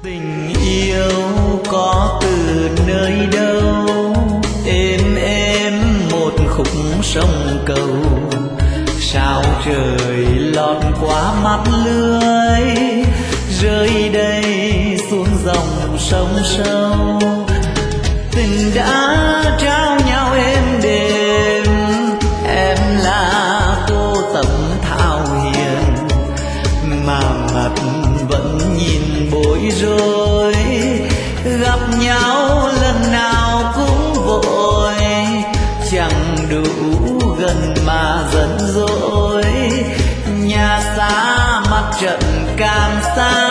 Tình yêu có từ nơi đâu, êm một khúc sông cầu, sao trời lọt qua mắt lưới, rơi đây xuống dòng sông sâu. Tình đã trao nhau êm đềm, em là cô Tấm Thảo Hiền, mà mặt vẫn nhìn bối rối. Gặp nhau lần nào cũng vội, chẳng đủ gần mà giận dỗi. Nhà xa mặt trận càng xa,